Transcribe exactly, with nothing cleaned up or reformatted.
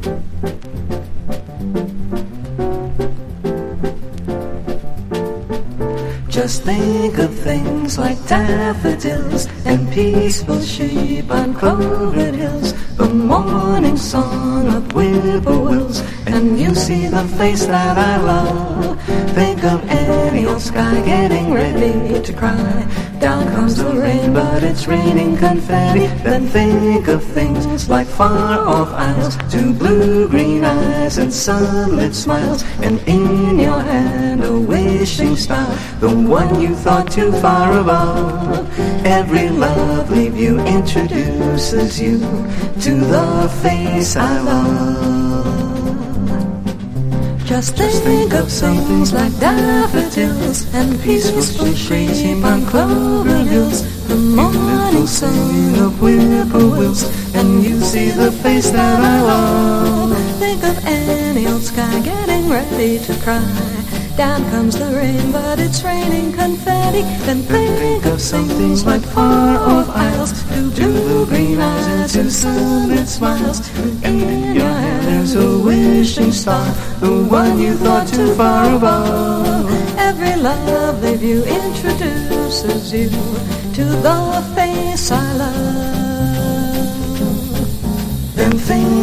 Just think of things like daffodils and peaceful sheep on clover hills, the morning song of whippoorwills, and you see the face that I love. Think of any old sky getting ready to cry. Down comes the rain, but it's raining confetti. Then think of things like far-off isles, two blue-green eyes and sunlit smiles, and in your hand a wishing star, the one you thought too far above. Every lovely view introduces you to the face I love. Just think, Just think of things like daffodils and peaceful sheep on clover hills, the morning song of whippoorwills, and you see the face that I love. Think of any old sky getting ready to cry. Down comes the rain, but it's raining confetti. Then think of things like far-off isles, two blue-green eyes and two sunlit smiles, and in your hand there's a wishing star, the one you thought too far above. Every lovely view introduces you to the face I love. Then think